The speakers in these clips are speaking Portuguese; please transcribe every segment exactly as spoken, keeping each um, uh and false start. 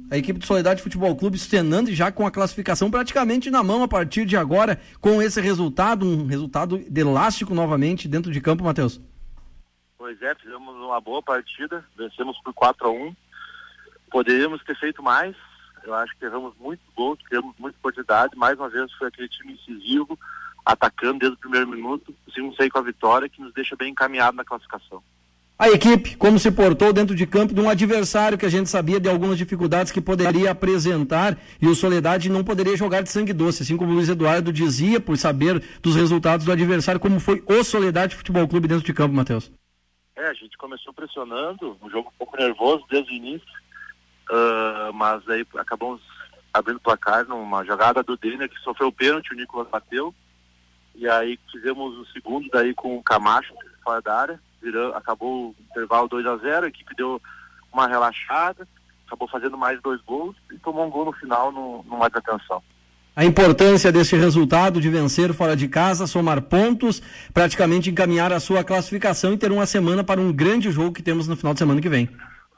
a equipe do Soledade Futebol Clube cenando e já com a classificação praticamente na mão a partir de agora, com esse resultado, um resultado de elástico novamente dentro de campo, Matheus. Pois é, fizemos uma boa partida, vencemos por quatro a um, poderíamos ter feito mais, eu acho que erramos muito gols, tivemos muita oportunidade, mais uma vez foi aquele time incisivo, atacando desde o primeiro minuto, conseguimos sair com a vitória, que nos deixa bem encaminhado na classificação. A equipe, como se portou dentro de campo de um adversário que a gente sabia de algumas dificuldades que poderia apresentar, e o Soledade não poderia jogar de sangue doce, assim como o Luiz Eduardo dizia, por saber dos resultados do adversário, como foi o Soledade Futebol Clube dentro de campo, Matheus. É, a gente começou pressionando, um jogo um pouco nervoso desde o início, uh, mas aí acabamos abrindo o placar numa jogada do Denner, que sofreu o pênalti, o Nicolas bateu, e aí fizemos o segundo daí com o Camacho, fora da área, virou, acabou o intervalo dois a zero, a equipe deu uma relaxada, acabou fazendo mais dois gols e tomou um gol no final no, no mais atenção. A importância desse resultado de vencer fora de casa, somar pontos, praticamente encaminhar a sua classificação e ter uma semana para um grande jogo que temos no final de semana que vem.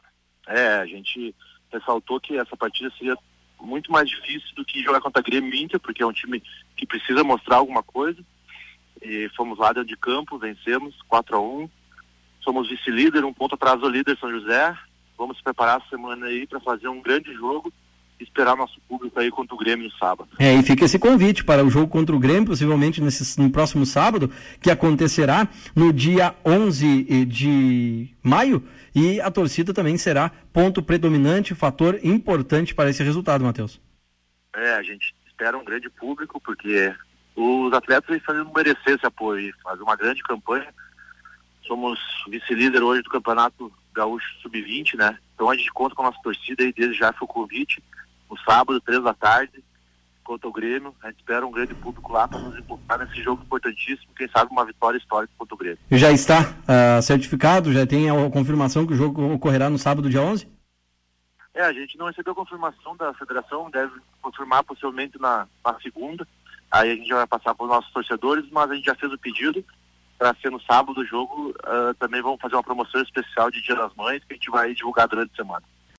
É, a gente ressaltou que essa partida seria muito mais difícil do que jogar contra a Grêmio e Inter, porque é um time que precisa mostrar alguma coisa, e fomos lá dentro de campo, vencemos quatro a um, somos vice-líder, um ponto atrás do líder São José, vamos se preparar essa semana aí para fazer um grande jogo, esperar nosso público aí contra o Grêmio no sábado. É, e fica esse convite para o jogo contra o Grêmio, possivelmente nesse, no próximo sábado, que acontecerá no dia onze de maio, e a torcida também será ponto predominante, fator importante para esse resultado, Matheus. É, a gente espera um grande público, porque os atletas estão merecer esse apoio, fazer uma grande campanha. Somos vice-líder hoje do Campeonato Gaúcho sub vinte, né? Então a gente conta com a nossa torcida e desde já foi o convite, no sábado, três da tarde, contra o Grêmio. A gente espera um grande público lá para nos impulsar nesse jogo importantíssimo, quem sabe uma vitória histórica contra o Grêmio. Já está uh, certificado? Já tem a confirmação que o jogo ocorrerá no sábado, dia onze? É, a gente não recebeu confirmação da federação, deve confirmar possivelmente na, na segunda. Aí a gente vai passar para os nossos torcedores, mas a gente já fez o pedido para ser no sábado o jogo. Uh, também vamos fazer uma promoção especial de Dia das Mães, que a gente vai divulgar durante a semana.